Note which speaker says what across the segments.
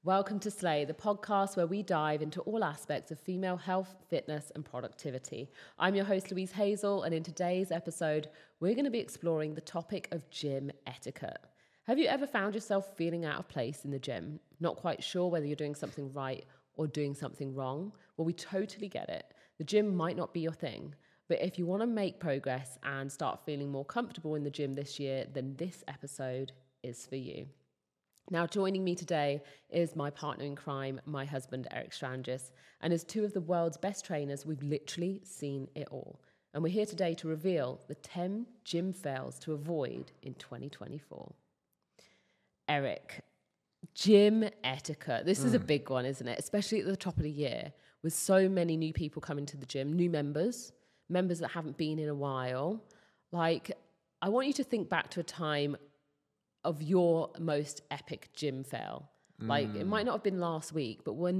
Speaker 1: Welcome to Slay, the podcast where we dive into all aspects of female health, fitness, and productivity. I'm your host, Louise Hazel, and in today's episode, we're going to be exploring the topic of gym etiquette. Have you ever found yourself feeling out of place in the gym, not quite sure whether you're doing something right or doing something wrong? Well, we totally get it. The gym might not be your thing, but if you want to make progress and start feeling more comfortable in the gym this year, then this episode is for you. Now, joining me today is my partner in crime, my husband, Eric Strangis. And as two of the world's best trainers, we've literally seen it all. And we're here today to reveal the 10 gym fails to avoid in 2024. Eric, gym etiquette. This is a big one, isn't it? Especially at the top of the year, with so many new people coming to the gym, new members that haven't been in a while. Like, I want you to think back to a time of your most epic gym fail. Like, it might not have been last week, but when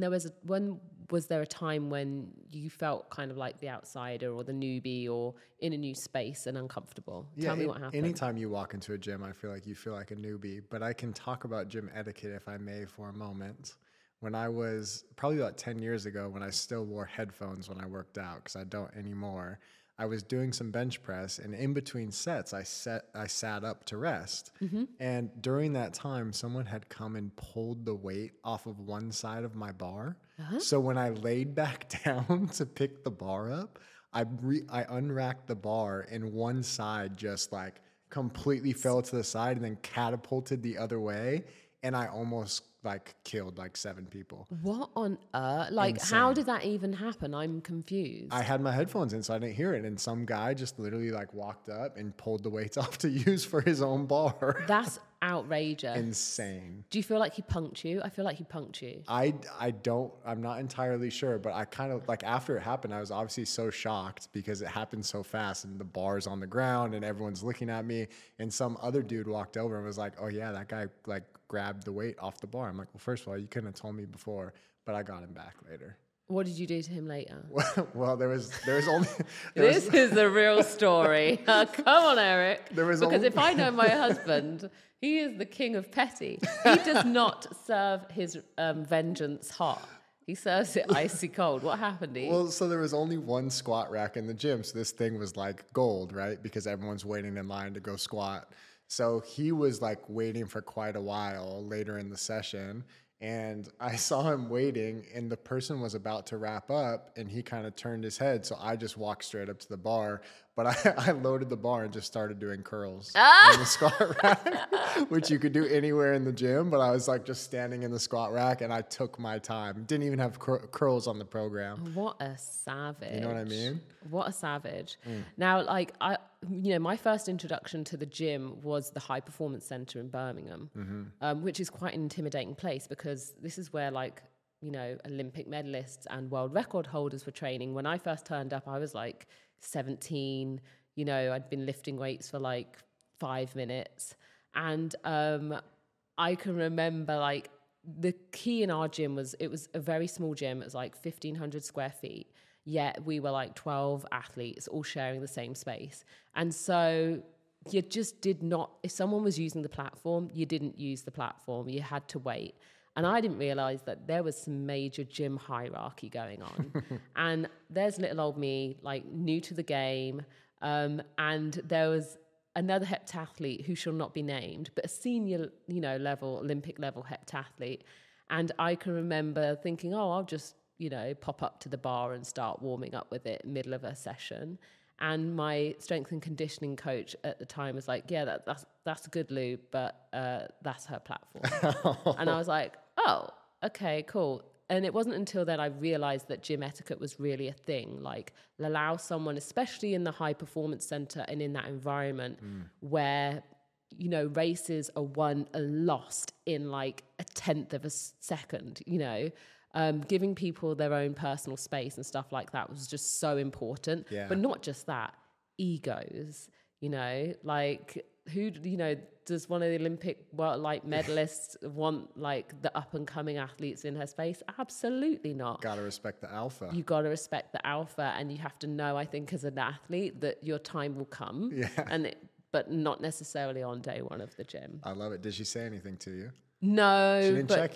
Speaker 1: was there a time when you felt kind of like the outsider or the newbie or in a new space and uncomfortable? Tell me what happened.
Speaker 2: Anytime you walk into a gym, I feel like you feel like a newbie, but I can talk about gym etiquette if I may for a moment. When I was probably about 10 years ago, when I still wore headphones when I worked out, because I don't anymore, I was doing some bench press, and in between sets, I sat up to rest. And during that time, someone had come and pulled the weight off of one side of my bar. So when I laid back down to pick the bar up, I unracked the bar, and one side just like completely fell to the side and then catapulted the other way. And I almost like killed like 7 people.
Speaker 1: What on earth? Like,
Speaker 2: Insane.
Speaker 1: How did that even happen? I'm confused.
Speaker 2: I had my headphones in, so I didn't hear it. And some guy just literally like walked up and pulled the weights off to use for his own bar.
Speaker 1: That's outrageous.
Speaker 2: Insane.
Speaker 1: Do you feel like he punked you? I feel like he punked you.
Speaker 2: I'm not entirely sure, but I kind of like after it happened, I was obviously so shocked because it happened so fast and the bar's on the ground and everyone's looking at me. And some other dude walked over and was like, "Oh yeah, that guy like grabbed the weight off the bar." I'm like, "Well, first of all, you couldn't have told me before," but I got him back later.
Speaker 1: What did you do to him later?
Speaker 2: Well, there was only...
Speaker 1: This is the real story. Come on, Eric. If I know my husband, he is the king of petty. He does not serve his vengeance hot. He serves it icy cold. What happened, Eve?
Speaker 2: Well, so there was only one squat rack in the gym, so this thing was like gold, right? Because everyone's waiting in line to go squat. So he was like waiting for quite a while later in the session. And I saw him waiting, and the person was about to wrap up, and he kind of turned his head. So I just walked straight up to the bar, but I loaded the bar and just started doing curls in the squat rack, which you could do anywhere in the gym. But I was like just standing in the squat rack, and I took my time. Didn't even have curls on the program.
Speaker 1: What a savage.
Speaker 2: You know what I mean?
Speaker 1: What a savage. Now, like, my first introduction to the gym was the High Performance Center in Birmingham, which is quite an intimidating place because this is where, like, Olympic medalists and world record holders were training. When I first turned up, I was like 17. I'd been lifting weights for like 5 minutes. And I can remember, like, the key in our gym was, it was a very small gym. It was like 1,500 square feet. Yet we were like 12 athletes all sharing the same space. And so you just did not, if someone was using the platform, you didn't use the platform. You had to wait. And I didn't realize that there was some major gym hierarchy going on. And there's little old me, like, new to the game. And there was another heptathlete who shall not be named, but a senior, level, Olympic level heptathlete. And I can remember thinking, I'll just, pop up to the bar and start warming up with it middle of a session. And my strength and conditioning coach at the time was like, "Yeah, that's a good lube, but that's her platform." And I was like, "Oh, okay, cool." And it wasn't until then I realized that gym etiquette was really a thing. Like, allow someone, especially in the High Performance Center and in that environment where, races are won and lost in like a 1/10 of a second, giving people their own personal space and stuff like that was just so important.
Speaker 2: Yeah.
Speaker 1: But not just that, egos, like who, does one of the Olympic medalists want like the up and coming athletes in her space? Absolutely not.
Speaker 2: Gotta respect the alpha.
Speaker 1: You gotta respect the alpha, and you have to know, I think, as an athlete, that your time will come.
Speaker 2: Yeah.
Speaker 1: But not necessarily on day one of the gym.
Speaker 2: I love it. Did she say anything to you?
Speaker 1: No.
Speaker 2: She didn't check you.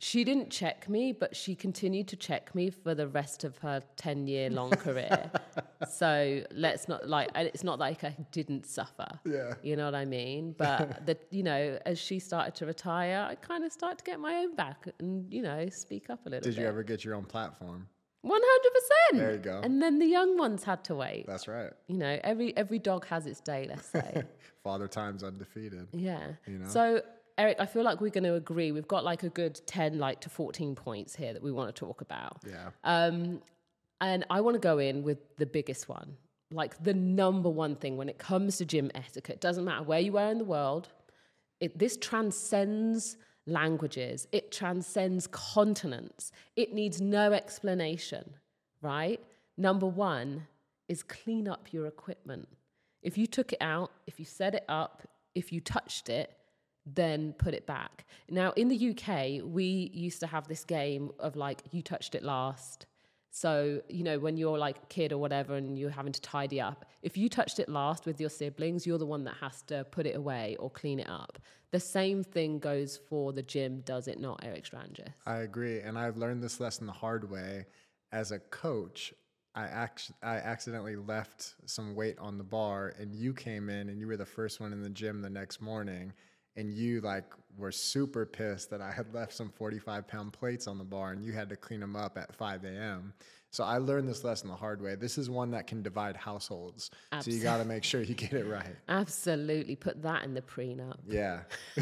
Speaker 1: She didn't check me, but she continued to check me for the rest of her 10-year-long career. So let's not it's not like I didn't suffer.
Speaker 2: Yeah.
Speaker 1: You know what I mean? But as she started to retire, I kind of started to get my own back and, speak up a little bit.
Speaker 2: Did you ever get your own platform?
Speaker 1: 100%.
Speaker 2: There you go.
Speaker 1: And then the young ones had to wait.
Speaker 2: That's right.
Speaker 1: Every dog has its day, let's say.
Speaker 2: Father Time's undefeated.
Speaker 1: Yeah.
Speaker 2: You know?
Speaker 1: So, Eric, I feel like we're going to agree. We've got like a good 10 to 14 points here that we want to talk about.
Speaker 2: Yeah.
Speaker 1: And I want to go in with the biggest one, like the number one thing when it comes to gym etiquette. Doesn't matter where you are in the world. This transcends languages. It transcends continents. It needs no explanation, right? Number one is clean up your equipment. If you took it out, if you set it up, if you touched it, then put it back. Now, in the UK, we used to have this game of like, you touched it last. So, when you're like a kid or whatever and you're having to tidy up, if you touched it last with your siblings, you're the one that has to put it away or clean it up. The same thing goes for the gym, does it not, Eric Strangis?
Speaker 2: I agree. And I've learned this lesson the hard way. As a coach, I accidentally left some weight on the bar, and you came in and you were the first one in the gym the next morning. And you were super pissed that I had left some 45-pound plates on the bar and you had to clean them up at 5 a.m. So I learned this lesson the hard way. This is one that can divide households. Absolutely. So you got to make sure you get it right.
Speaker 1: Absolutely. Put that in the prenup.
Speaker 2: Yeah.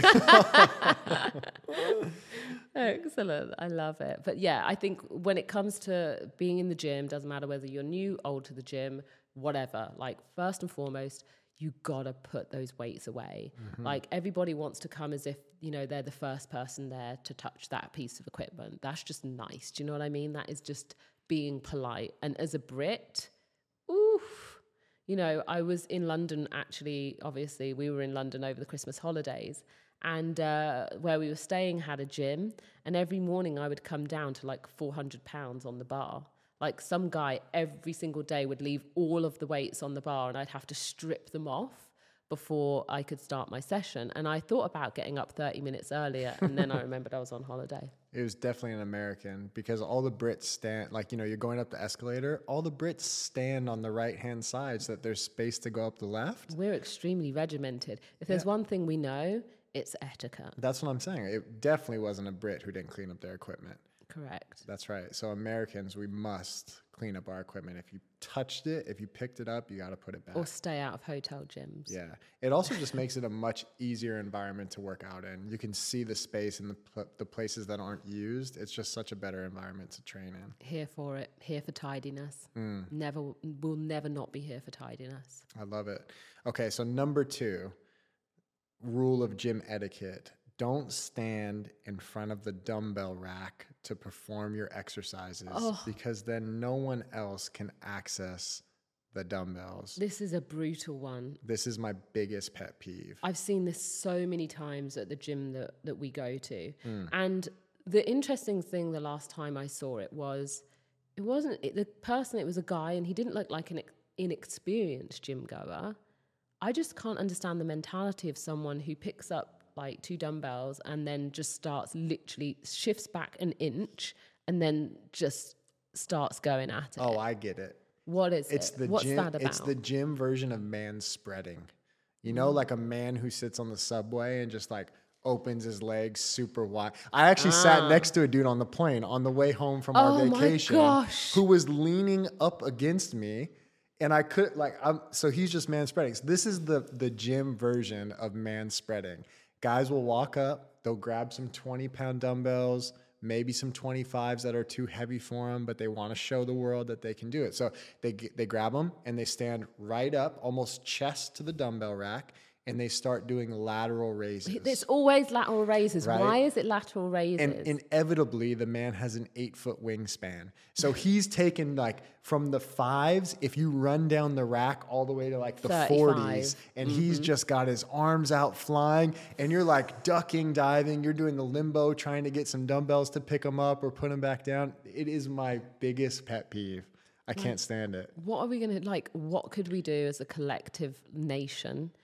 Speaker 1: Excellent. I love it. But yeah, I think when it comes to being in the gym, doesn't matter whether you're new, old to the gym, whatever, first and foremost, you gotta put those weights away. Mm-hmm. Everybody wants to come as if, they're the first person there to touch that piece of equipment. That's just nice. Do you know what I mean? That is just being polite. And as a Brit, oof, I was in London, actually, obviously, we were in London over the Christmas holidays. And where we were staying had a gym. And every morning I would come down to 400 pounds on the bar. Some guy every single day would leave all of the weights on the bar and I'd have to strip them off before I could start my session. And I thought about getting up 30 minutes earlier, and then I remembered I was on holiday.
Speaker 2: It was definitely an American, because all the Brits stand, you're going up the escalator, all the Brits stand on the right-hand side so that there's space to go up the left.
Speaker 1: We're extremely regimented. If there's one thing we know, it's etiquette.
Speaker 2: That's what I'm saying. It definitely wasn't a Brit who didn't clean up their equipment.
Speaker 1: Correct.
Speaker 2: That's right. So Americans, we must clean up our equipment. If you touched it, if you picked it up, you got to put it back.
Speaker 1: Or stay out of hotel gyms.
Speaker 2: Yeah. It also just makes it a much easier environment to work out in. You can see the space and the places that aren't used. It's just such a better environment to train in.
Speaker 1: Here for it. Here for tidiness. We'll never not be here for tidiness.
Speaker 2: I love it. Okay, so number 2, rule of gym etiquette. Don't stand in front of the dumbbell rack to perform your exercises, because then no one else can access the dumbbells.
Speaker 1: This is a brutal one.
Speaker 2: This is my biggest pet peeve.
Speaker 1: I've seen this so many times at the gym that we go to. And the interesting thing the last time I saw it was, it was a guy, and he didn't look like an inexperienced gym goer. I just can't understand the mentality of someone who picks up 2 dumbbells and then just shifts back an inch and then just starts going at it.
Speaker 2: Oh, I get it.
Speaker 1: What is
Speaker 2: it?
Speaker 1: What's that about?
Speaker 2: It's the gym version of man spreading. Like a man who sits on the subway and just opens his legs super wide. I actually sat next to a dude on the plane on the way home from our vacation who was leaning up against me. And I could so he's just man spreading. So this is the gym version of man spreading. Guys will walk up, they'll grab some 20-pound dumbbells, maybe some 25s that are too heavy for them, but they want to show the world that they can do it. So they grab them and they stand right up, almost chest to the dumbbell rack, and they start doing lateral raises.
Speaker 1: It's always lateral raises.
Speaker 2: Right?
Speaker 1: Why is it lateral raises?
Speaker 2: And inevitably, the man has an 8-foot wingspan. So he's taken from the 5s, if you run down the rack all the way to the
Speaker 1: 35.
Speaker 2: 40s, and he's just got his arms out flying, and you're ducking, diving, you're doing the limbo, trying to get some dumbbells to pick them up or put them back down. It is my biggest pet peeve. I can't stand it.
Speaker 1: What are we going to, what could we do as a collective nation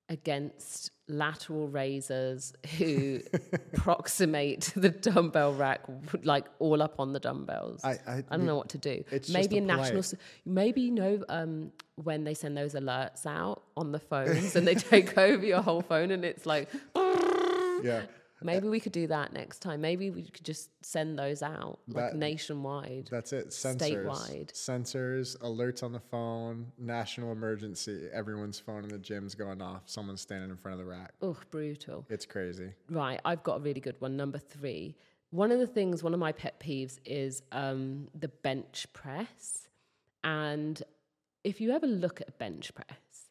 Speaker 1: against lateral raisers who approximate the dumbbell rack, like all up on the dumbbells. I don't know what to do. Maybe a national, maybe when they send those alerts out on the phones and they take over your whole phone and it's like,
Speaker 2: yeah.
Speaker 1: Maybe we could do that next time. Maybe we could just send those out like nationwide.
Speaker 2: That's it. Sensors.
Speaker 1: Statewide.
Speaker 2: Sensors, alerts on the phone, national emergency. Everyone's phone in the gym's going off. Someone's standing in front of the rack.
Speaker 1: Oh, brutal.
Speaker 2: It's crazy.
Speaker 1: Right. I've got a really good one. Number 3. One of my pet peeves is the bench press. And if you ever look at a bench press,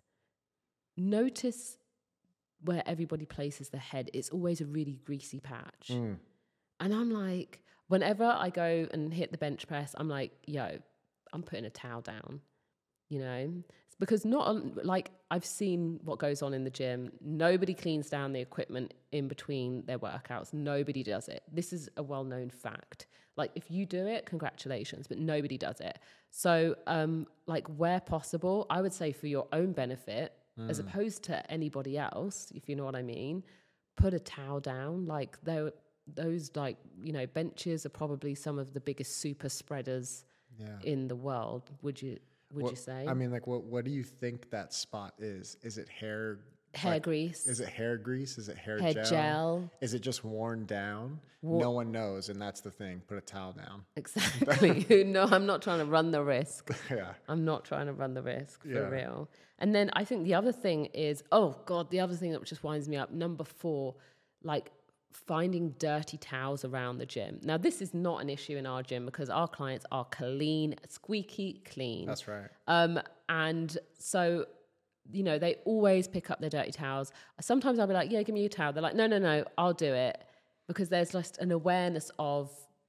Speaker 1: notice where everybody places their head, it's always a really greasy patch. And I'm like, whenever I go and hit the bench press, I'm like, yo, I'm putting a towel down, you know? It's because I've seen what goes on in the gym. Nobody cleans down the equipment in between their workouts. Nobody does it. This is a well-known fact. Like, if you do it, congratulations, but nobody does it. So, where possible, I would say for your own benefit, as opposed to anybody else, if you know what I mean, put a towel down. Like those benches are probably some of the biggest super spreaders in the world. Would you say?
Speaker 2: I mean, what do you think that spot is? Is it hair
Speaker 1: grease?
Speaker 2: Is it hair grease? Is it hair
Speaker 1: gel?
Speaker 2: Is it just worn down? No one knows, and that's the thing. Put a towel down.
Speaker 1: Exactly. No, I'm not trying to run the risk.
Speaker 2: Yeah.
Speaker 1: I'm not trying to run the risk, for real. And then I think the other thing is, the other thing that just winds me up, number 4, finding dirty towels around the gym. Now, this is not an issue in our gym because our clients are clean, squeaky clean.
Speaker 2: That's right.
Speaker 1: And so, they always pick up their dirty towels. Sometimes I'll be like, yeah, give me your towel. They're like, no, I'll do it. Because there's just an awareness of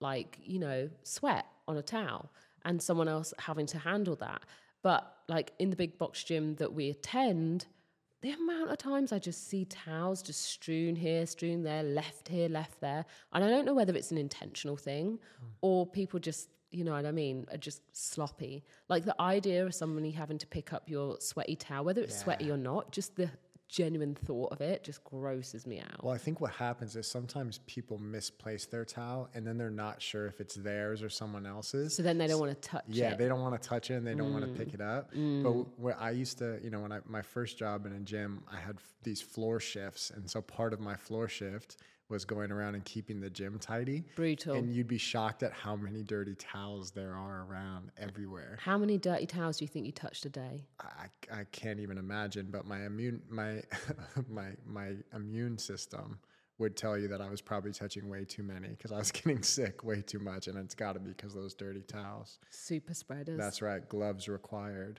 Speaker 1: sweat on a towel and someone else having to handle that. But in the big box gym that we attend, the amount of times I just see towels just strewn here, strewn there, left here, left there. And I don't know whether it's an intentional thing or people just, you know what I mean, are just sloppy. Like the idea of somebody having to pick up your sweaty towel, whether it's sweaty or not, just the genuine thought of it just grosses me out.
Speaker 2: Well, I think what happens is sometimes people misplace their towel and then they're not sure if it's theirs or someone else's.
Speaker 1: So then they don't want to touch it.
Speaker 2: Yeah, they don't want to touch it and they don't want to pick it up. But where I used to, my first job in a gym, I had these floor shifts. And so part of my floor shift was going around and keeping the gym tidy.
Speaker 1: Brutal.
Speaker 2: And you'd be shocked at how many dirty towels there are around everywhere.
Speaker 1: How many dirty towels do you think you touched a day?
Speaker 2: I can't even imagine, but my immune system would tell you that I was probably touching way too many because I was getting sick way too much, and it's got to be because of those dirty towels.
Speaker 1: Super spreaders.
Speaker 2: That's right. Gloves required.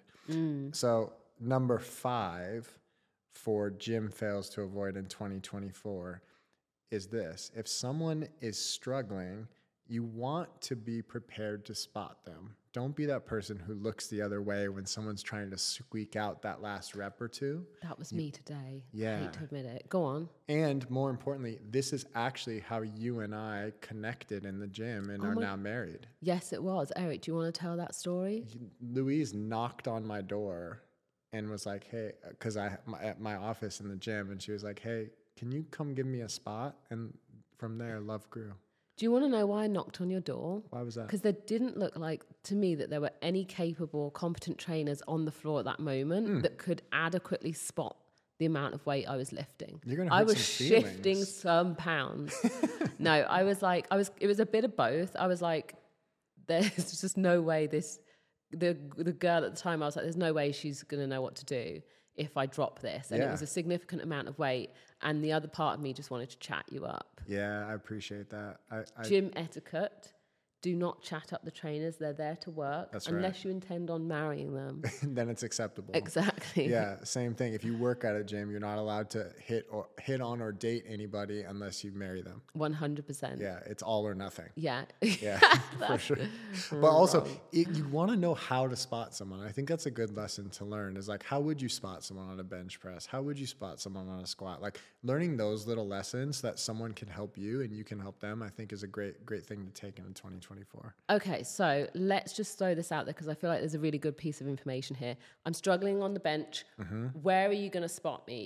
Speaker 2: So number 5 for gym fails to avoid in 2024 is this. If someone is struggling, you want to be prepared to spot them. Don't be that person who looks the other way when someone's trying to squeak out that last rep or two.
Speaker 1: That was me today.
Speaker 2: Yeah.
Speaker 1: I hate to admit it. Go on.
Speaker 2: And more importantly, this is actually how you and I connected in the gym and are now married.
Speaker 1: Yes, it was. Eric, do you want to tell that story?
Speaker 2: Louise knocked on my door and was like, hey, because at my office in the gym, and she was like, hey, can you come give me a spot? And from there, love grew.
Speaker 1: Do you want to know why I knocked on your door?
Speaker 2: Why was that?
Speaker 1: Because there didn't look like, to me, that there were any capable, competent trainers on the floor at that moment that could adequately spot the amount of weight I was lifting.
Speaker 2: You're gonna hurt
Speaker 1: I was
Speaker 2: some
Speaker 1: shifting
Speaker 2: feelings.
Speaker 1: some pounds. No, I was like, it was a bit of both. I was like, there's just no way the girl at the time, I was like, there's no way she's going to know what to do if I drop this. And it was a significant amount of weight. And the other part of me just wanted to chat you up.
Speaker 2: Yeah, I appreciate that.
Speaker 1: Gym etiquette. Do not chat up the trainers. They're there to work.
Speaker 2: That's
Speaker 1: unless
Speaker 2: right.
Speaker 1: you intend on marrying them.
Speaker 2: Then it's acceptable.
Speaker 1: Exactly.
Speaker 2: Yeah, same thing. If you work at a gym, you're not allowed to hit on or date anybody unless you marry them.
Speaker 1: 100%.
Speaker 2: Yeah, it's all or nothing.
Speaker 1: Yeah.
Speaker 2: Yeah, for sure. But also, you want to know how to spot someone. I think that's a good lesson to learn is like, how would you spot someone on a bench press? How would you spot someone on a squat? Like learning those little lessons that someone can help you and you can help them, I think is a great thing to take into 2024.
Speaker 1: Okay, so let's just throw this out there because I feel like there's a really good piece of information here. I'm struggling on the bench. Where are you going to spot me?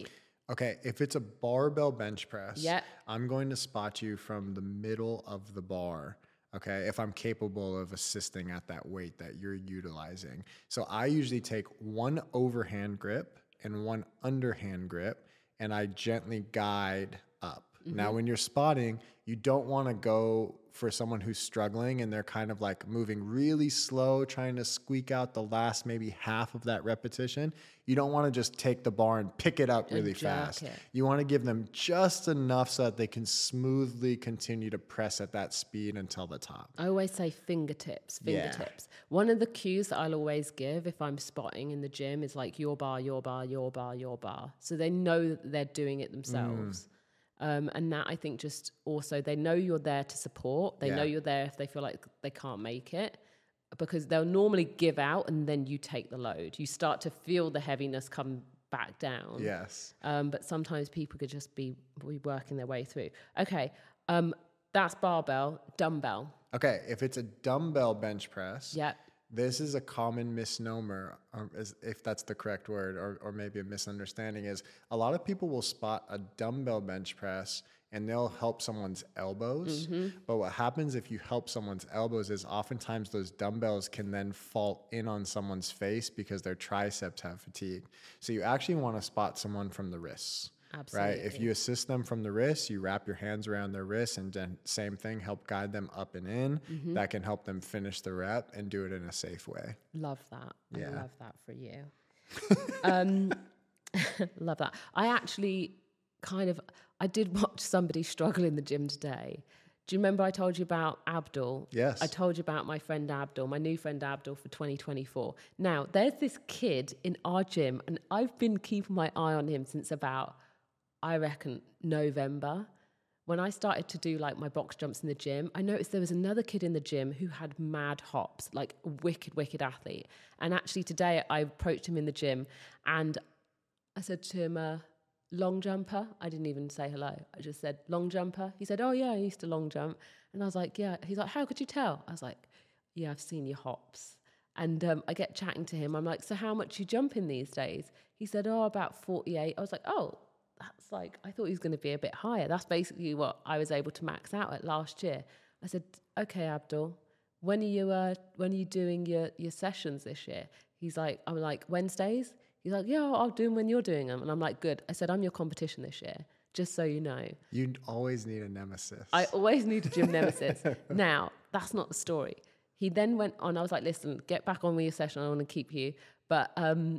Speaker 2: Okay, if it's a barbell bench press,
Speaker 1: Yeah.
Speaker 2: I'm going to spot you from the middle of the bar. Okay, if I'm capable of assisting at that weight that you're utilizing. So I usually take one overhand grip and one underhand grip, and I gently guide up. Now, when you're spotting, you don't want to go for someone who's struggling and they're kind of like moving really slow, trying to squeak out the last maybe half of that repetition. You don't want to just take the bar and pick it up really fast. You want to give them just enough so that they can smoothly continue to press at that speed until the top.
Speaker 1: I always say fingertips.
Speaker 2: Yeah.
Speaker 1: One of the cues that I'll always give if I'm spotting in the gym is like your bar, your bar, your bar, your bar. So they know that they're doing it themselves. And that I think just also they know you're there to support. They know you're there if they feel like they can't make it, because they'll normally give out and then you take the load. You start to feel the heaviness come back down.
Speaker 2: Yes.
Speaker 1: But sometimes people could just be working their way through. Okay. That's barbell, dumbbell.
Speaker 2: Okay, if it's a dumbbell bench press,
Speaker 1: Yeah.
Speaker 2: this is a common misnomer, if that's the correct word, or maybe a misunderstanding, is a lot of people will spot a dumbbell bench press and they'll help someone's elbows. But what happens if you help someone's elbows is oftentimes those dumbbells can then fall in on someone's face because their triceps have fatigue. So you actually want to spot someone from the wrists.
Speaker 1: Absolutely.
Speaker 2: Right? If you assist them from the wrists, you wrap your hands around their wrists and then same thing, help guide them up and in. That can help them finish the rep and do it in a safe way.
Speaker 1: Love that.
Speaker 2: Yeah.
Speaker 1: I love that for you. Love that. I actually I did watch somebody struggle in the gym today. Do you remember I told you about Abdul?
Speaker 2: Yes.
Speaker 1: I told you about my friend Abdul, my new friend Abdul for 2024. Now, there's this kid in our gym, and I've been keeping my eye on him since about, I reckon, November. When I started to do like my box jumps in the gym, I noticed there was another kid in the gym who had mad hops, like a wicked athlete. And actually today I approached him in the gym and I said to him, long jumper? I didn't even say hello. I just said, long jumper? He said, oh yeah, I used to long jump. And I was like, yeah. He's like, how could you tell? I was like, yeah, I've seen your hops. And I get chatting to him. I'm like, so how much you jumping these days? He said, oh, about 48. I was like, oh, that's like, I thought he was going to be a bit higher. That's basically what I was able to max out at last year. I said, okay, Abdul, when are you doing your sessions this year? I'm like, Wednesdays? He's like, yeah, I'll do them when you're doing them. And I'm like, good. I said, I'm your competition this year, just so you know.
Speaker 2: You always need a nemesis.
Speaker 1: I always need a gym nemesis. Now, that's not the story. He then went on, I was like, listen, get back on with your session. I want to keep you. But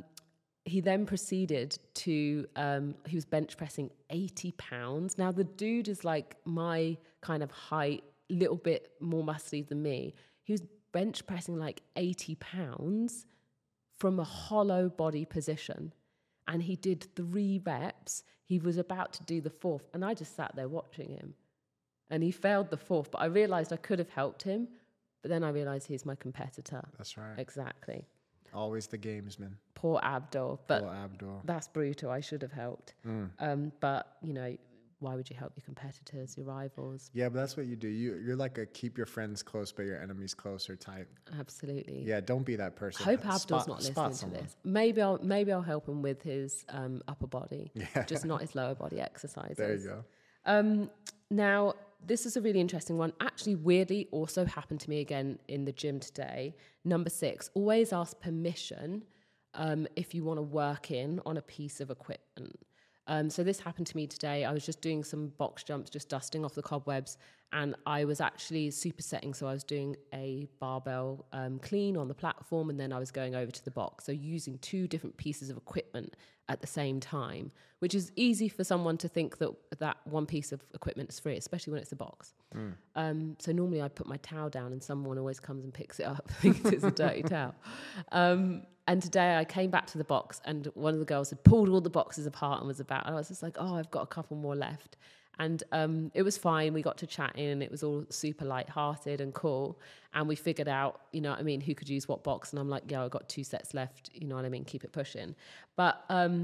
Speaker 1: he then proceeded to, he was bench pressing 80 pounds. Now, the dude is like my kind of height, little bit more muscly than me. He was bench pressing like 80 pounds from a hollow body position. And he did 3 reps. He was about to do the 4th. And I just sat there watching him. And he failed the 4th. But I realized I could have helped him. But then I realized he's my competitor.
Speaker 2: That's right.
Speaker 1: Exactly.
Speaker 2: Always the gamesman.
Speaker 1: Poor Abdul. But
Speaker 2: Poor Abdul.
Speaker 1: that's brutal. I should have helped. But, you know, why would you help your competitors, your rivals?
Speaker 2: Yeah, but that's what you do. You're like a keep your friends close but your enemies closer type.
Speaker 1: Absolutely.
Speaker 2: Yeah, don't be that person.
Speaker 1: I hope Abdul's not listening to this. Maybe I'll help him with his upper body, just not his lower body exercises.
Speaker 2: There you go.
Speaker 1: Now, this is a really interesting one. Actually, weirdly, also happened to me again in the gym today. Number 6, always ask permission if you want to work in on a piece of equipment. So this happened to me today. I was just doing some box jumps, just dusting off the cobwebs, and I was actually supersetting. So I was doing a barbell clean on the platform, and then I was going over to the box. So using 2 different pieces of equipment at the same time, which is easy for someone to think that one piece of equipment is free, especially when it's a box. So normally I put my towel down and someone always comes and picks it up, thinks it's a dirty towel. And today I came back to the box and one of the girls had pulled all the boxes apart and was about, and I was just like, oh, I've got a couple more left. And it was fine. We got to chatting and it was all super lighthearted and cool. And we figured out, you know what I mean, who could use what box. And I'm like, yeah, I've got 2 sets left. You know what I mean? Keep it pushing. But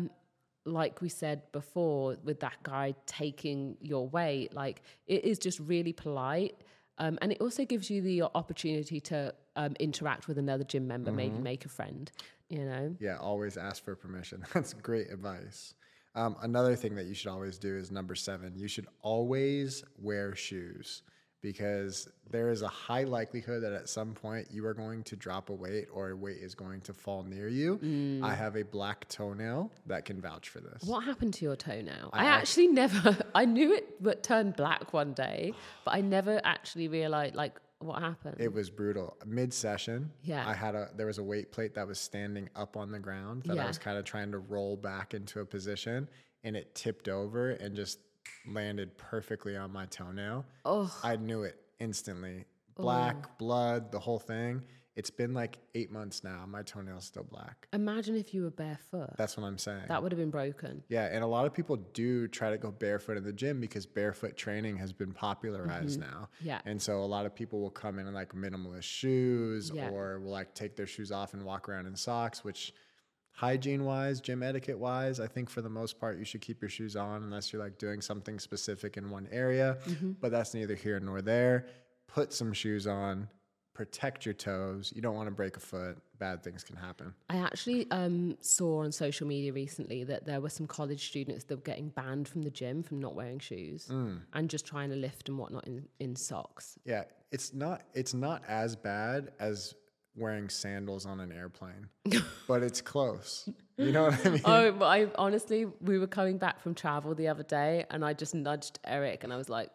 Speaker 1: like we said before, with that guy taking your weight, like it is just really polite. And it also gives you the opportunity to interact with another gym member, maybe make a friend, you know?
Speaker 2: Yeah, always ask for permission. That's great advice. Another thing that you should always do is number 7. You should always wear shoes, because there is a high likelihood that at some point you are going to drop a weight or a weight is going to fall near you. I have a black toenail that can vouch for this.
Speaker 1: What happened to your toenail? I actually never, I knew it would turn black one day, but I never actually realized like what happened.
Speaker 2: It was brutal. Mid-session,
Speaker 1: Yeah.
Speaker 2: there was a weight plate that was standing up on the ground that I was kind of trying to roll back into a position, and it tipped over and just landed perfectly on my toenail.
Speaker 1: Oh.
Speaker 2: I knew it instantly. Black, blood, the whole thing. It's been like 8 months now. My toenail's still black.
Speaker 1: Imagine if you were barefoot.
Speaker 2: That's what I'm saying.
Speaker 1: That would have been broken.
Speaker 2: Yeah, and a lot of people do try to go barefoot in the gym because barefoot training has been popularized now.
Speaker 1: Yeah.
Speaker 2: And so a lot of people will come in like minimalist shoes
Speaker 1: Yeah.
Speaker 2: or will like take their shoes off and walk around in socks, which hygiene-wise, gym etiquette-wise, I think for the most part you should keep your shoes on unless you're like doing something specific in one area. But that's neither here nor there. Put some shoes on. Protect your toes. You don't want to break a foot. Bad things can happen.
Speaker 1: I actually saw on social media recently that there were some college students that were getting banned from the gym from not wearing shoes and just trying to lift and whatnot in socks.
Speaker 2: Yeah, it's not as bad as wearing sandals on an airplane, but it's close. You know what I mean?
Speaker 1: Oh, but I honestly, we were coming back from travel the other day and I just nudged Eric and I was like,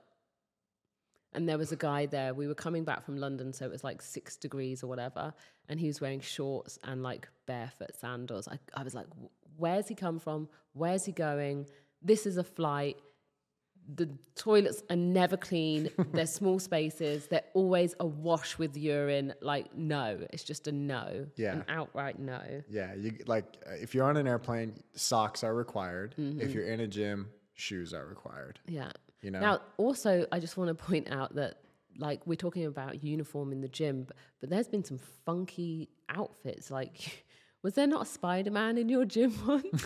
Speaker 1: and there was a guy there. We were coming back from London, so it was like 6 degrees or whatever. And he was wearing shorts and like barefoot sandals. I was like, where's he come from? Where's he going? This is a flight. The toilets are never clean. They're small spaces. They're always awash with urine. Like, no, it's just a no.
Speaker 2: Yeah.
Speaker 1: An outright no.
Speaker 2: Yeah, you like if you're on an airplane, socks are required. If you're in a gym, shoes are required.
Speaker 1: Yeah.
Speaker 2: You know?
Speaker 1: Now, also, I just want to point out that, like, we're talking about uniform in the gym, but there's been some funky outfits. Like, was there not a Spider-Man in your gym once?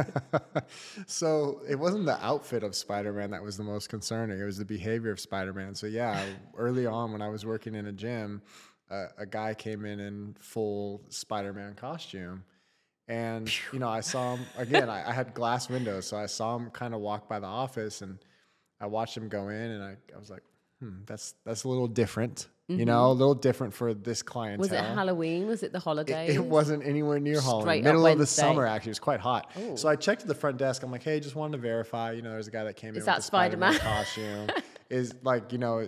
Speaker 2: So it wasn't the outfit of Spider-Man that was the most concerning. It was the behavior of Spider-Man. So yeah, early on when I was working in a gym, a guy came in full Spider-Man costume. And, you know, I saw him, again, I had glass windows, so I saw him kind of walk by the office, and I watched him go in, and I was like, that's a little different, you know, a little different for this clientele.
Speaker 1: Was it Halloween? Was it the holidays?
Speaker 2: It wasn't anywhere near Halloween.
Speaker 1: Straight up
Speaker 2: Middle of the
Speaker 1: Wednesday.
Speaker 2: summer, actually. It was quite hot.
Speaker 1: Ooh.
Speaker 2: So I checked at the front desk. I'm like, hey, just wanted to verify, you know, there's a guy that came in with
Speaker 1: that
Speaker 2: a Spider-Man
Speaker 1: Spider-Man?
Speaker 2: costume. Is like, you know,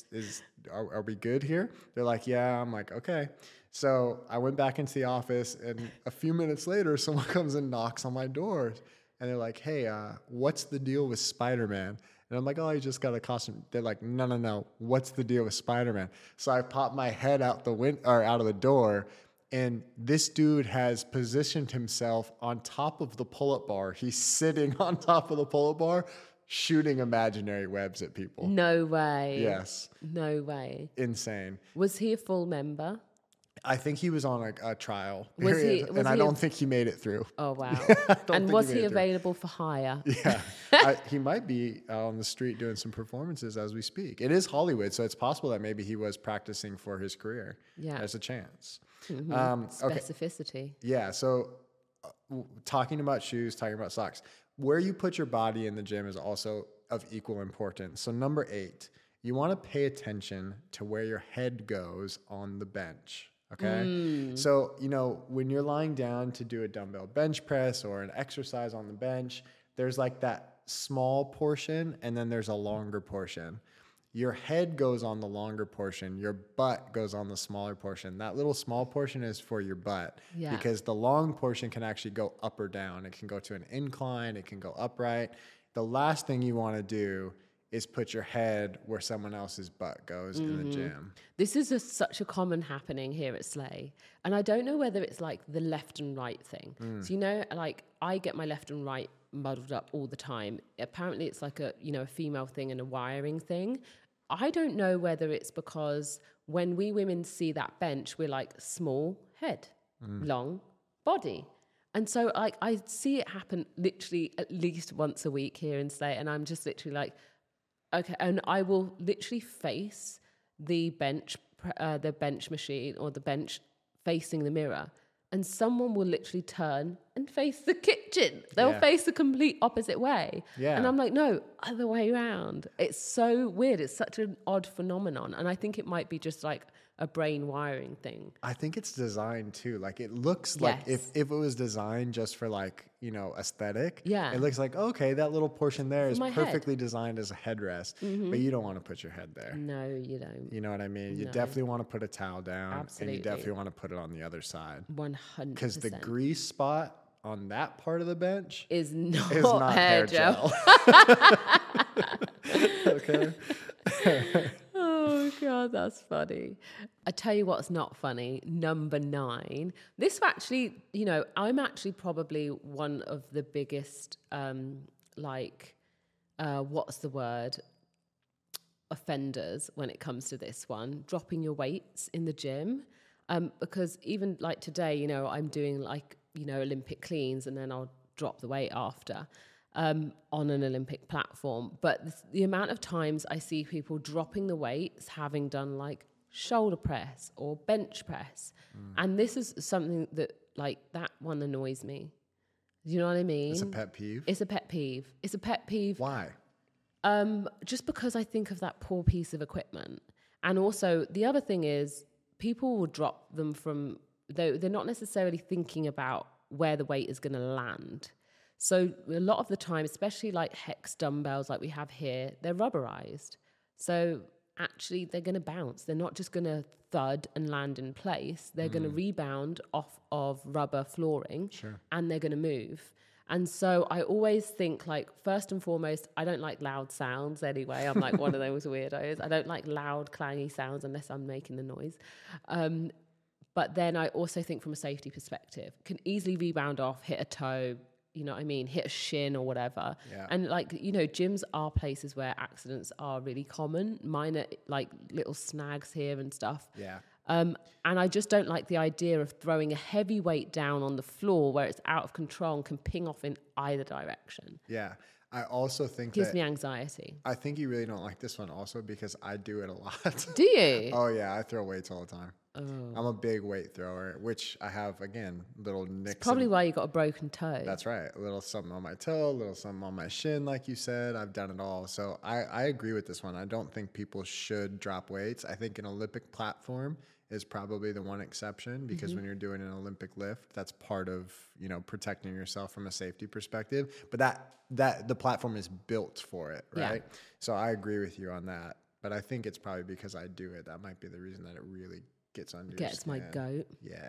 Speaker 2: are we good here? They're like, yeah. I'm like, okay. So I went back into the office, and a few minutes later, someone comes and knocks on my door, and they're like, hey, what's the deal with Spider-Man? And I'm like, oh, he just got a costume. They're like, no. What's the deal with Spider-Man? So I popped my head out out of the door, and this dude has positioned himself on top of the pull-up bar. He's sitting on top of the pull-up bar, shooting imaginary webs at people.
Speaker 1: No way.
Speaker 2: Yes.
Speaker 1: No way.
Speaker 2: Insane.
Speaker 1: Was he a full member?
Speaker 2: I think he was on a trial
Speaker 1: Was he-
Speaker 2: period,
Speaker 1: was
Speaker 2: and I
Speaker 1: he
Speaker 2: don't think he made it through.
Speaker 1: Oh, wow.
Speaker 2: don't
Speaker 1: And
Speaker 2: think
Speaker 1: was
Speaker 2: he
Speaker 1: he
Speaker 2: made it through.
Speaker 1: available for hire?
Speaker 2: Yeah, he might be out on the street doing some performances as we speak. It is Hollywood, so it's possible that maybe he was practicing for his career.
Speaker 1: Yeah.
Speaker 2: There's a chance. Okay,
Speaker 1: Specificity.
Speaker 2: yeah. So, talking about shoes, talking about socks, where you put your body in the gym is also of equal importance. So, number 8, you want to pay attention to where your head goes on the bench. Okay. So, you know, when you're lying down to do a dumbbell bench press or an exercise on the bench, there's like that small portion and then there's a longer portion. Your head goes on the longer portion. Your butt goes on the smaller portion. That little small portion is for your butt
Speaker 1: Yeah.
Speaker 2: because the long portion can actually go up or down. It can go to an incline. It can go upright. The last thing you want to do is put your head where someone else's butt goes in the gym.
Speaker 1: This is such a common happening here at Slay. And I don't know whether it's like the left and right thing. So, you know, like I get my left and right muddled up all the time. Apparently it's like a female thing and a wiring thing. I don't know whether it's because when we women see that bench, we're like small head, long body. And so like I see it happen literally at least once a week here in Slay. And I'm just literally like, okay, and I will literally face the bench machine or the bench facing the mirror, and someone will literally turn and face the kitchen. They'll
Speaker 2: Yeah.
Speaker 1: face the complete opposite way.
Speaker 2: Yeah.
Speaker 1: And I'm like, no, other way around. It's so weird. It's such an odd phenomenon. And I think it might be just like a brain wiring thing.
Speaker 2: I think it's designed too. Like it looks like if it was designed just for like, you know, aesthetic,
Speaker 1: Yeah.
Speaker 2: it looks like, okay, that little portion there is
Speaker 1: my head.
Speaker 2: perfectly designed as a headrest, but you don't want to put your head there.
Speaker 1: No, you don't.
Speaker 2: You know what I mean? You
Speaker 1: No.
Speaker 2: definitely want to put a towel down and
Speaker 1: Absolutely.
Speaker 2: you definitely want to put it on the other side.
Speaker 1: 100%.
Speaker 2: Because the grease spot on that part of the bench
Speaker 1: is not,
Speaker 2: is not
Speaker 1: hair gel.
Speaker 2: Okay.
Speaker 1: Oh, God, that's funny. I tell you what's not funny. Number 9. This actually, you know, I'm actually probably one of the biggest, what's the word? Offenders when it comes to this one. Dropping your weights in the gym. Because even like today, you know, I'm doing like, you know, Olympic cleans and then I'll drop the weight after. On an Olympic platform. But the amount of times I see people dropping the weights, having done like shoulder press or bench press. And this is something that like that one annoys me. Do you know what I mean?
Speaker 2: It's a pet peeve.
Speaker 1: It's a pet peeve. It's a pet peeve.
Speaker 2: Why?
Speaker 1: Just because I think of that poor piece of equipment. And also the other thing is people will drop them from, they're not necessarily thinking about where the weight is going to land. So a lot of the time, especially like Hex dumbbells like we have here, they're rubberized. So actually they're going to bounce. They're not just going to thud and land in place. They're going to rebound off of rubber flooring and they're going to move. And so I always think like, first and foremost, I don't like loud sounds anyway. I'm like one of those weirdos. I don't like loud clangy sounds unless I'm making the noise. But then I also think from a safety perspective, can easily rebound off, hit a toe, you know what I mean, hit a shin or whatever.
Speaker 2: Yeah.
Speaker 1: And like, you know, gyms are places where accidents are really common, minor like little snags here and stuff.
Speaker 2: Yeah.
Speaker 1: And I just don't like the idea of throwing a heavy weight down on the floor where it's out of control and can ping off in either direction.
Speaker 2: Yeah. I also think
Speaker 1: Gives
Speaker 2: that
Speaker 1: me anxiety.
Speaker 2: I think you really don't like this one also because I do it a lot.
Speaker 1: Do you?
Speaker 2: Oh yeah, I throw weights all the time.
Speaker 1: Oh.
Speaker 2: I'm a big weight thrower, which I have again little nicks.
Speaker 1: Probably why you got a broken toe.
Speaker 2: That's right. A little something on my toe, a little something on my shin, like you said. I've done it all. So I agree with this one. I don't think people should drop weights. I think an Olympic platform is probably the one exception because when you're doing an Olympic lift, that's part of, you know, protecting yourself from a safety perspective. But that the platform is built for it, right?
Speaker 1: Yeah.
Speaker 2: So I agree with you on that. But I think it's probably because I do it. That might be the reason that it really gets under your
Speaker 1: Gets my
Speaker 2: skin.
Speaker 1: goat.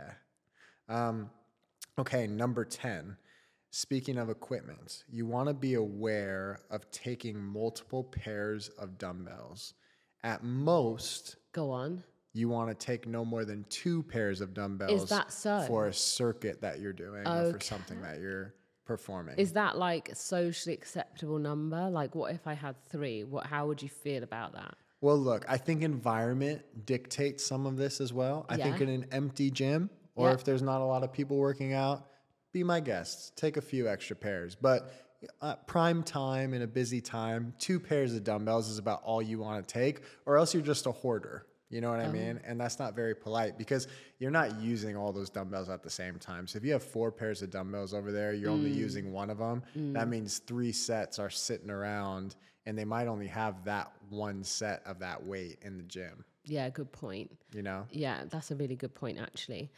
Speaker 2: Yeah. Okay, number 10. Speaking of equipment, you want to be aware of taking multiple pairs of dumbbells. At most,
Speaker 1: Go on.
Speaker 2: you want to take no more than 2 pairs of dumbbells
Speaker 1: Is that so?
Speaker 2: for a circuit that you're doing or for something that you're performing.
Speaker 1: Is that like a socially acceptable number? Like what if I had 3? How would you feel about that?
Speaker 2: Well, look, I think environment dictates some of this as well. I think
Speaker 1: Yeah.
Speaker 2: in an empty gym or
Speaker 1: Yeah.
Speaker 2: if there's not a lot of people working out, be my guest. Take a few extra pairs. But prime time in a busy time, 2 pairs of dumbbells is about all you want to take, or else you're just a hoarder. You know what I mean? And that's not very polite because you're not using all those dumbbells at the same time. So if you have 4 pairs of dumbbells over there, you're only using one of them. That means 3 sets are sitting around and they might only have that one set of that weight in the gym.
Speaker 1: Yeah, good point.
Speaker 2: You know?
Speaker 1: Yeah, that's a really good point, actually.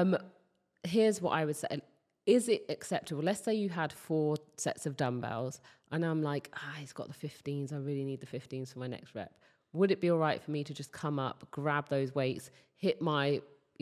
Speaker 1: Here's what I would say. Is it acceptable? Let's say you had 4 sets of dumbbells and I'm like, he's got the 15s. I really need the 15s for my next rep. Would it be all right for me to just come up, grab those weights, hit my,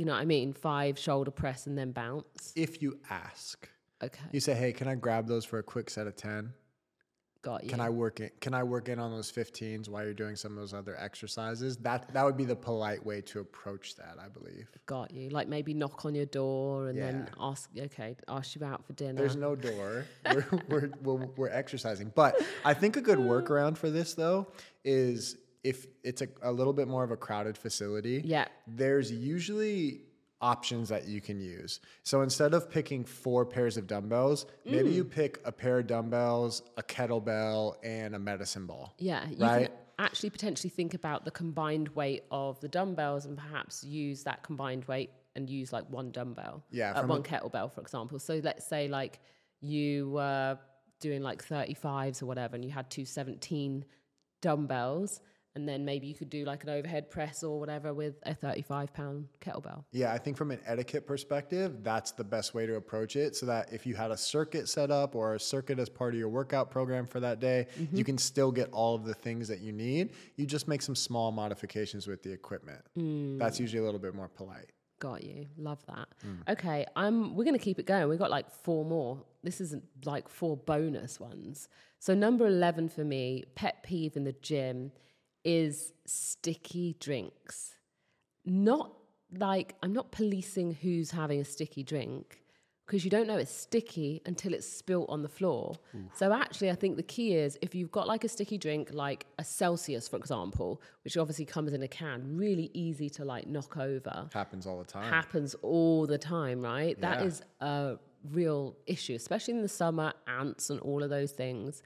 Speaker 1: 5 shoulder press and then bounce?
Speaker 2: If you ask,
Speaker 1: Okay.
Speaker 2: you say, hey, can I grab those for a quick set of 10?
Speaker 1: Got you.
Speaker 2: Can I work in on those 15s while you're doing some of those other exercises? That would be the polite way to approach that, I believe.
Speaker 1: Got you. Like maybe knock on your door and then ask you out for dinner.
Speaker 2: There's no door. We're exercising. But I think a good workaround for this though is if it's a little bit more of a crowded facility.
Speaker 1: Yeah.
Speaker 2: There's usually options that you can use. So instead of picking 4 pairs of dumbbells, maybe you pick a pair of dumbbells, a kettlebell, and a medicine ball.
Speaker 1: Yeah, you
Speaker 2: right?
Speaker 1: can actually potentially think about the combined weight of the dumbbells and perhaps use that combined weight and use like one dumbbell,
Speaker 2: Yeah,
Speaker 1: one kettlebell, for example. So let's say like you were doing like 35s or whatever, and you had 217 dumbbells, and then maybe you could do like an overhead press or whatever with a 35-pound kettlebell.
Speaker 2: Yeah, I think from an etiquette perspective, that's the best way to approach it, so that if you had a circuit set up or a circuit as part of your workout program for that day, you can still get all of the things that you need. You just make some small modifications with the equipment. That's usually a little bit more polite.
Speaker 1: Got you. Love that. Okay, we're going to keep it going. We've got like 4 more. This isn't like 4 bonus ones. So number 11 for me, pet peeve in the gym, is sticky drinks. Not like, I'm not policing who's having a sticky drink, because you don't know it's sticky until it's spilt on the floor. So actually, I think the key is, if you've got like a sticky drink, like a Celsius, for example, which obviously comes in a can, really easy to like knock over.
Speaker 2: Happens all the time.
Speaker 1: Happens all the time, right?
Speaker 2: Yeah.
Speaker 1: That is a real issue, especially in the summer, ants and all of those things.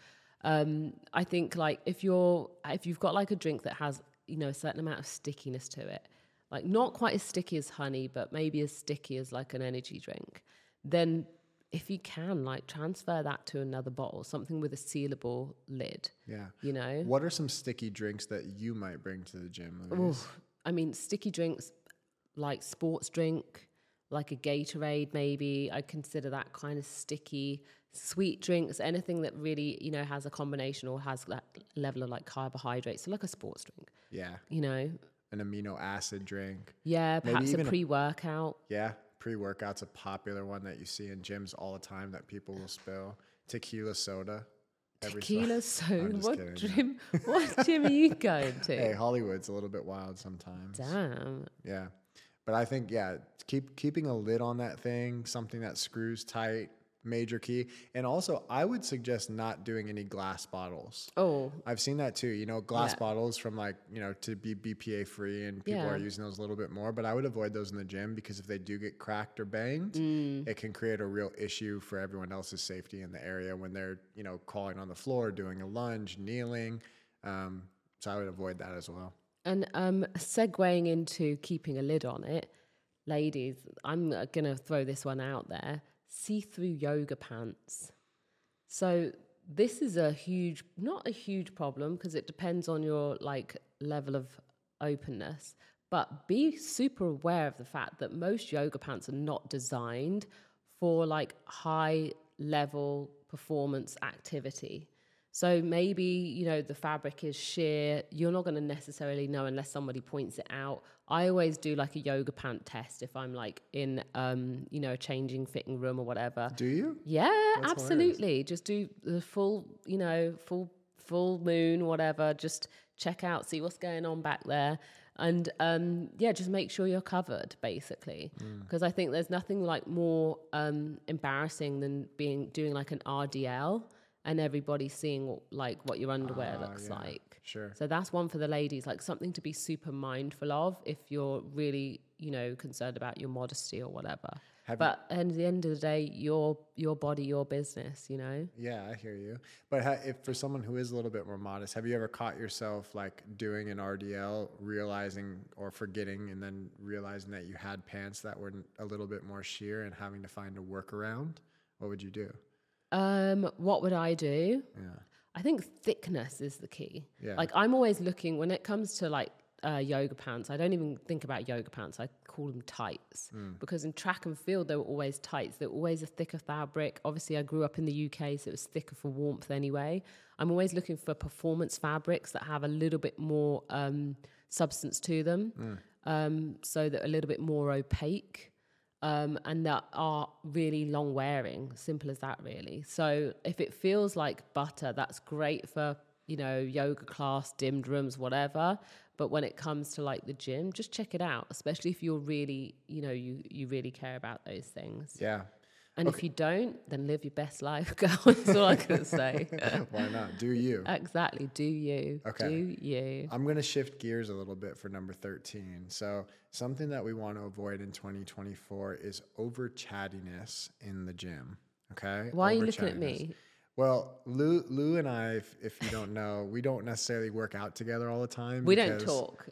Speaker 1: I think like if you've got like a drink that has, you know, a certain amount of stickiness to it, like not quite as sticky as honey, but maybe as sticky as like an energy drink, then if you can, like, transfer that to another bottle, something with a sealable lid.
Speaker 2: Yeah.
Speaker 1: You know?
Speaker 2: What are some sticky drinks that you might bring to the gym, Louise?
Speaker 1: I mean, sticky drinks, like sports drink, like a Gatorade maybe. I consider that kind of sticky. Sweet drinks, anything that really, you know, has a combination or has that level of like carbohydrates. So like a sports drink.
Speaker 2: Yeah.
Speaker 1: You know?
Speaker 2: An amino acid drink.
Speaker 1: Yeah, perhaps a
Speaker 2: even
Speaker 1: pre-workout.
Speaker 2: Yeah. Pre-workout's a popular one that you see in gyms all the time that people will spill. Tequila soda.
Speaker 1: Tequila soda?
Speaker 2: I'm just kidding.
Speaker 1: What gym are you going to?
Speaker 2: Hey, Hollywood's a little bit wild sometimes.
Speaker 1: Damn.
Speaker 2: Yeah. But I think, yeah, keeping a lid on that thing, something that screws tight, major key. And also, I would suggest not doing any glass bottles.
Speaker 1: Oh.
Speaker 2: I've seen that too. You know, glass bottles from like, you know, to be BPA free, and people are using those a little bit more. But I would avoid those in the gym, because if they do get cracked or banged, it can create a real issue for everyone else's safety in the area when they're, you know, crawling on the floor, doing a lunge, kneeling. So I would avoid that as well.
Speaker 1: And segueing into keeping a lid on it, ladies, I'm going to throw this one out there. See-through yoga pants. So this is not a huge problem, because it depends on your like level of openness, but be super aware of the fact that most yoga pants are not designed for like high level performance activity. So maybe, you know, the fabric is sheer. You're not going to necessarily know unless somebody points it out. I always do like a yoga pant test if I'm like in, you know, a changing fitting room or whatever.
Speaker 2: Do you?
Speaker 1: Yeah,
Speaker 2: That's
Speaker 1: absolutely.
Speaker 2: hilarious.
Speaker 1: Just do the full, you know, full moon, whatever. Just check out, see what's going on back there. And yeah, just make sure you're covered, basically. Because I think there's nothing like more embarrassing than doing like an RDL and everybody seeing what your underwear looks like.
Speaker 2: Sure.
Speaker 1: So that's one for the ladies, like something to be super mindful of if you're really, you know, concerned about your modesty or whatever. But at the end of the day, your body, your business, you know?
Speaker 2: Yeah, I hear you. But if for someone who is a little bit more modest, have you ever caught yourself like doing an RDL, realizing or forgetting, and then realizing that you had pants that were a little bit more sheer and having to find a workaround? What would you do?
Speaker 1: What would I do?
Speaker 2: Yeah.
Speaker 1: I think thickness is the key.
Speaker 2: Yeah.
Speaker 1: Like I'm always looking when it comes to like yoga pants. I don't even think about yoga pants. I call them tights because in track and field they were always tights. They're always a thicker fabric. Obviously, I grew up in the UK, so it was thicker for warmth anyway. I'm always looking for performance fabrics that have a little bit more substance to them, so that are a little bit more opaque. And that are really long wearing, simple as that really. So if it feels like butter, that's great for, you know, yoga class, dimmed rooms, whatever. But when it comes to like the gym, just check it out, especially if you're really, you know, you really care about those things.
Speaker 2: Yeah.
Speaker 1: And if you don't, then live your best life, girl. That's all I can say.
Speaker 2: Why not? Do you?
Speaker 1: Exactly. Do you.
Speaker 2: Okay.
Speaker 1: Do you.
Speaker 2: I'm going to shift gears a little bit for number 13. So something that we want to avoid in 2024 is over chattiness in the gym. Okay.
Speaker 1: Why are you looking at me?
Speaker 2: Well, Lou and I, if you don't know, we don't necessarily work out together all the time.
Speaker 1: We don't talk.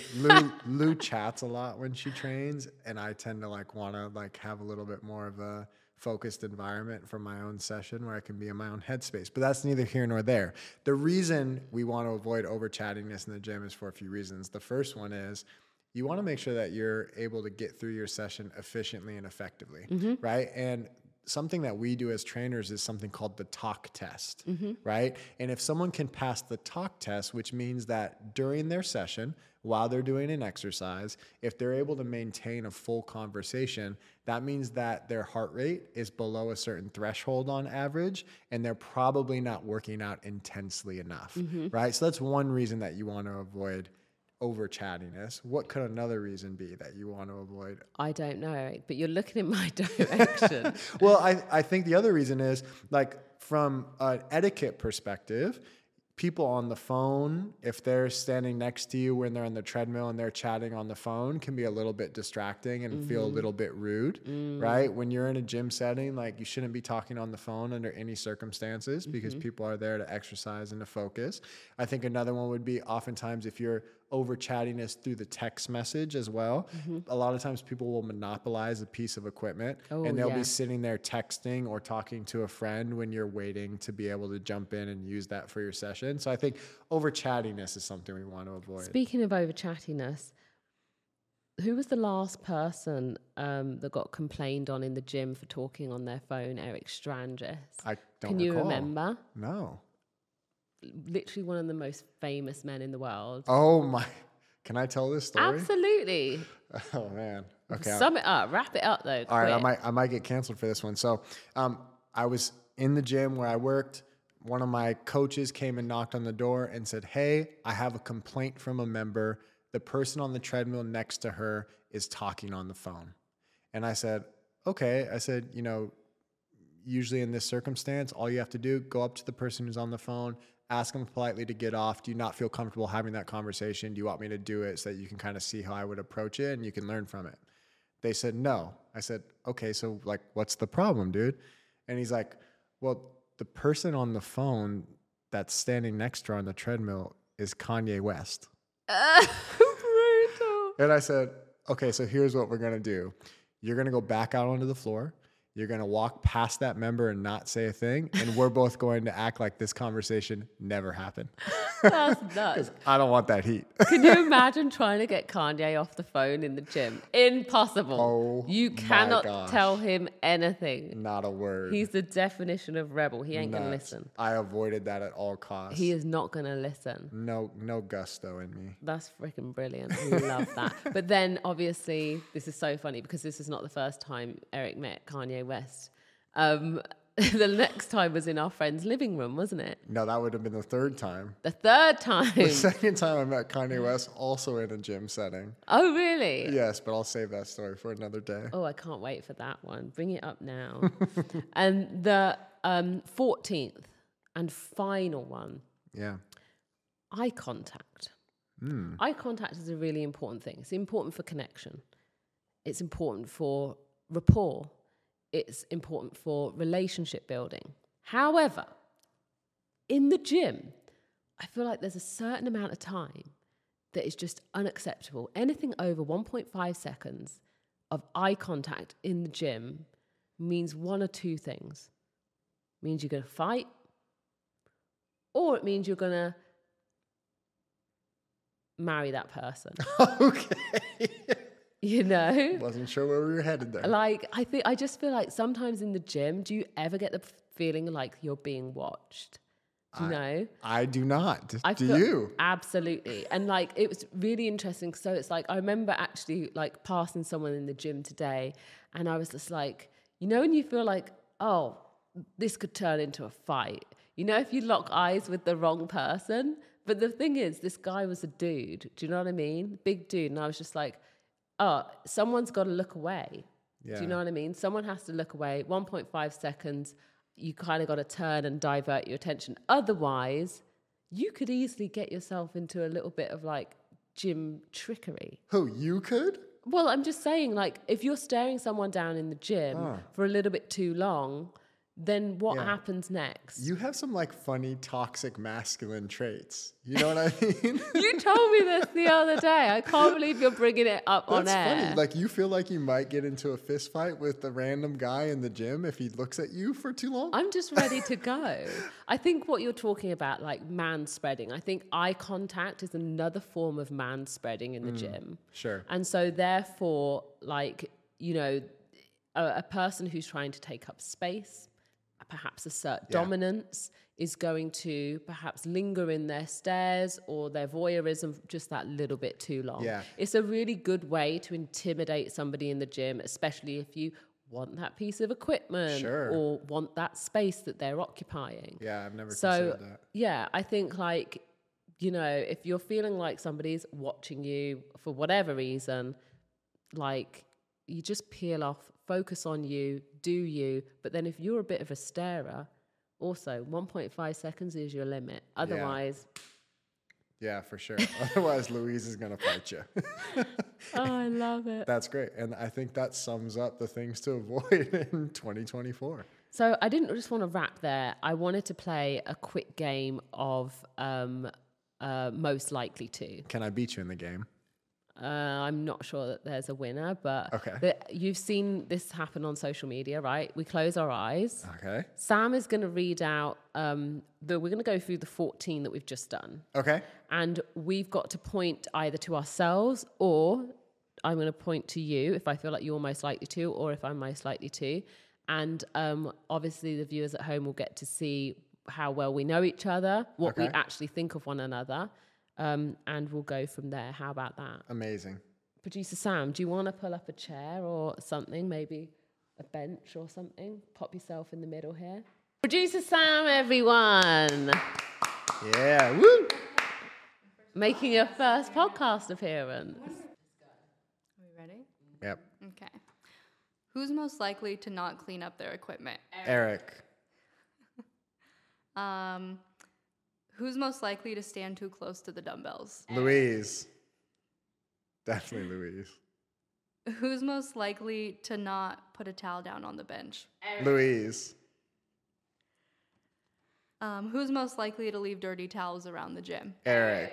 Speaker 2: Lou chats a lot when she trains, and I tend to like want to like have a little bit more of a focused environment for my own session where I can be in my own headspace. But that's neither here nor there. The reason we want to avoid over chattiness in the gym is for a few reasons. The first one is you want to make sure that you're able to get through your session efficiently and effectively, right? And something that we do as trainers is something called the talk test, right? And if someone can pass the talk test, which means that during their session, while they're doing an exercise, if they're able to maintain a full conversation, that means that their heart rate is below a certain threshold on average, and they're probably not working out intensely enough, right? So that's one reason that you want to avoid over chattiness. What could another reason be that you want to avoid?
Speaker 1: I don't know, Eric, but you're looking in my direction.
Speaker 2: Well, I think the other reason is like from an etiquette perspective, people on the phone, if they're standing next to you when they're on the treadmill and they're chatting on the phone, can be a little bit distracting and feel a little bit rude, right? When you're in a gym setting, like you shouldn't be talking on the phone under any circumstances because people are there to exercise and to focus. I think another one would be oftentimes if you're over chattiness through the text message as well. A lot of times people will monopolize a piece of equipment and they'll be sitting there texting or talking to a friend when you're waiting to be able to jump in and use that for your session. So I think over chattiness is something we want to avoid.
Speaker 1: Speaking of over chattiness, who was the last person that got complained on in the gym for talking on their phone? Eric Strangis.
Speaker 2: I don't
Speaker 1: Can you
Speaker 2: recall.
Speaker 1: remember?
Speaker 2: No.
Speaker 1: Literally one of the most famous men in the world.
Speaker 2: Oh my, can I tell this story?
Speaker 1: Absolutely.
Speaker 2: Oh man. Okay.
Speaker 1: Sum it up. Wrap it up though.
Speaker 2: All right.
Speaker 1: quick.
Speaker 2: I might get canceled for this one. So I was in the gym where I worked. One of my coaches came and knocked on the door and said, "Hey, I have a complaint from a member. The person on the treadmill next to her is talking on the phone." And I said, "Okay." I said, usually in this circumstance, all you have to do, go up to the person who's on the phone, ask them politely to get off. Do you not feel comfortable having that conversation? Do you want me to do it so that you can kind of see how I would approach it and you can learn from it? They said, no. I said, okay, so like, what's the problem, dude? And he's like, well, the person on the phone that's standing next to her on the treadmill is Kanye West.
Speaker 1: Brutal.
Speaker 2: And I said, okay, so here's what we're going to do. You're going to go back out onto the floor. You're going to walk past that member and not say a thing. And we're both going to act like this conversation never happened.
Speaker 1: That's nuts.
Speaker 2: Because I don't want that heat.
Speaker 1: Can you imagine trying to get Kanye off the phone in the gym? Impossible.
Speaker 2: Oh,
Speaker 1: you
Speaker 2: my
Speaker 1: cannot
Speaker 2: gosh.
Speaker 1: tell him anything.
Speaker 2: Not a word.
Speaker 1: He's the definition of rebel. He ain't going to
Speaker 2: Nuts.
Speaker 1: listen.
Speaker 2: I avoided that at all costs.
Speaker 1: He is not going to listen.
Speaker 2: No gusto in me.
Speaker 1: That's freaking brilliant. We love that. But then, obviously, this is so funny because this is not the first time Eric met Kanye West. The next time was in our friend's living room, wasn't it?
Speaker 2: No, that would have been the third time.
Speaker 1: The third time.
Speaker 2: The second time I met Kanye West, also in a gym setting.
Speaker 1: Oh, really?
Speaker 2: Yes, but I'll save that story for another day.
Speaker 1: Oh, I can't wait for that one. Bring it up now. And the 14th and final one,
Speaker 2: Yeah.
Speaker 1: eye contact. Eye contact is a really important thing. It's important for connection. It's important for rapport. It's important for relationship building. However, in the gym, I feel like there's a certain amount of time that is just unacceptable. Anything over 1.5 seconds of eye contact in the gym means one or two things. It means you're going to fight, or it means you're going to marry that person.
Speaker 2: Okay.
Speaker 1: You know?
Speaker 2: Wasn't sure where we were headed there.
Speaker 1: Like, I just feel like sometimes in the gym, do you ever get the feeling like you're being watched? Do you know?
Speaker 2: I do not. Do
Speaker 1: feel-
Speaker 2: you?
Speaker 1: Absolutely. And like, it was really interesting. So it's like, I remember actually like passing someone in the gym today, and I was just like, when you feel like, oh, this could turn into a fight. If you lock eyes with the wrong person. But the thing is, this guy was a dude. Do you know what I mean? Big dude. And I was just like, oh, someone's got to look away.
Speaker 2: Yeah.
Speaker 1: Do you know what I mean? Someone has to look away. 1.5 seconds, you kind of got to turn and divert your attention. Otherwise, you could easily get yourself into a little bit of like gym trickery.
Speaker 2: Who, you could?
Speaker 1: Well, I'm just saying, like, if you're staring someone down in the gym for a little bit too long, then what
Speaker 2: Yeah.
Speaker 1: happens next?
Speaker 2: You have some like funny toxic masculine traits. You know what I mean?
Speaker 1: You told me this the other day. I can't believe you're bringing it up on
Speaker 2: That's
Speaker 1: air.
Speaker 2: funny. Like you feel like you might get into a fist fight with a random guy in the gym if he looks at you for too long.
Speaker 1: I'm just ready to go. I think what you're talking about, like man spreading, I think eye contact is another form of man spreading in the gym.
Speaker 2: Sure.
Speaker 1: And so therefore, like, you know, a person who's trying to take up space, perhaps assert dominance, is going to perhaps linger in their stares or their voyeurism just that little bit too long.
Speaker 2: Yeah.
Speaker 1: It's a really good way to intimidate somebody in the gym, especially if you want that piece of equipment or want that space that they're occupying.
Speaker 2: Yeah, I've never
Speaker 1: So,
Speaker 2: considered that.
Speaker 1: yeah, I think like, you know, if you're feeling like somebody's watching you for whatever reason, like you just peel off, focus on you, do you. But then if you're a bit of a starer, also 1.5 seconds is your limit. Otherwise,
Speaker 2: Yeah, for sure. Otherwise, Louise is going to fight you.
Speaker 1: oh, I love it.
Speaker 2: That's great. And I think that sums up the things to avoid in 2024.
Speaker 1: So I didn't just want to wrap there. I wanted to play a quick game of most likely to.
Speaker 2: Can I beat you in the game?
Speaker 1: I'm not sure that there's a winner, but
Speaker 2: Okay.
Speaker 1: You've seen this happen on social media, right? We close our eyes.
Speaker 2: Okay.
Speaker 1: Sam is going to read out, we're going to go through the 14 that we've just done.
Speaker 2: Okay.
Speaker 1: And we've got to point either to ourselves or I'm going to point to you if I feel like you're most likely to or if I'm most likely to. And obviously the viewers at home will get to see how well we know each other, what we actually think of one another. And we'll go from there. How about that?
Speaker 2: Amazing.
Speaker 1: Producer Sam, do you want to pull up a chair or something? Maybe a bench or something? Pop yourself in the middle here. Producer Sam, everyone.
Speaker 2: Yeah. Woo!
Speaker 1: Making your first podcast appearance.
Speaker 3: Are we ready?
Speaker 2: Yep.
Speaker 3: Okay. Who's most likely to not clean up their equipment?
Speaker 2: Eric.
Speaker 3: Who's most likely to stand too close to the dumbbells?
Speaker 2: Louise. Definitely Louise.
Speaker 3: Who's most likely to not put a towel down on the bench?
Speaker 2: Louise.
Speaker 3: Who's most likely to leave dirty towels around the gym?
Speaker 2: Eric.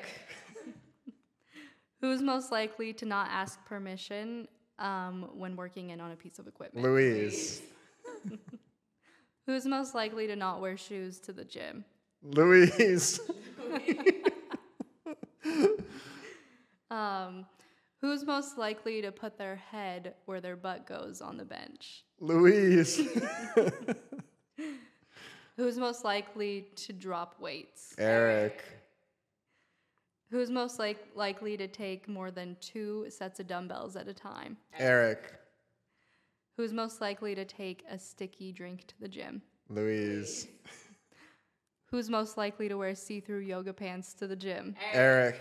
Speaker 3: Who's most likely to not ask permission when working in on a piece of equipment?
Speaker 2: Louise.
Speaker 3: Who's most likely to not wear shoes to the gym?
Speaker 2: Louise.
Speaker 3: Who's most likely to put their head where their butt goes on the bench?
Speaker 2: Louise.
Speaker 3: Who's most likely to drop weights?
Speaker 2: Eric.
Speaker 3: Who's most likely to take more than 2 sets of dumbbells at a time?
Speaker 2: Eric.
Speaker 3: Who's most likely to take a sticky drink to the gym?
Speaker 2: Louise.
Speaker 3: Who's most likely to wear see-through yoga pants to the gym?
Speaker 2: Eric.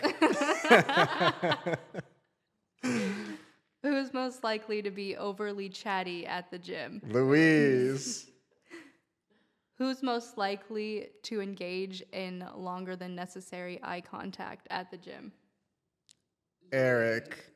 Speaker 3: Who's most likely to be overly chatty at the gym?
Speaker 2: Louise.
Speaker 3: Who's most likely to engage in longer than necessary eye contact at the gym?
Speaker 2: Eric.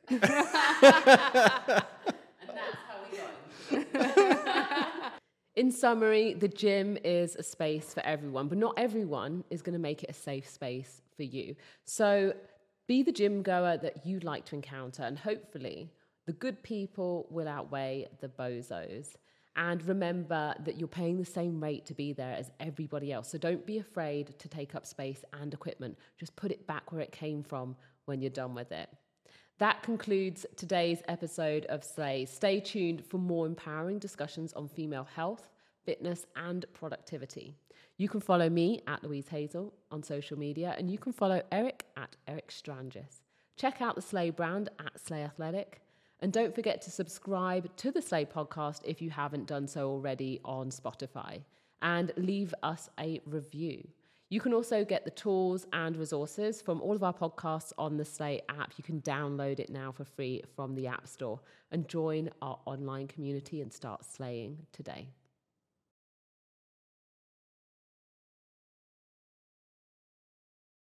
Speaker 1: In summary, the gym is a space for everyone, but not everyone is going to make it a safe space for you. So be the gym goer that you'd like to encounter, and hopefully the good people will outweigh the bozos. And remember that you're paying the same rate to be there as everybody else. So don't be afraid to take up space and equipment. Just put it back where it came from when you're done with it. That concludes today's episode of Slay. Stay tuned for more empowering discussions on female health, fitness, and productivity. You can follow me at Louise Hazel on social media, and you can follow Eric at Eric Strangis. Check out the Slay brand at Slay Athletic. And don't forget to subscribe to the Slay podcast if you haven't done so already on Spotify. And leave us a review. You can also get the tools and resources from all of our podcasts on the Slay app. You can download it now for free from the App Store and join our online community and start slaying today.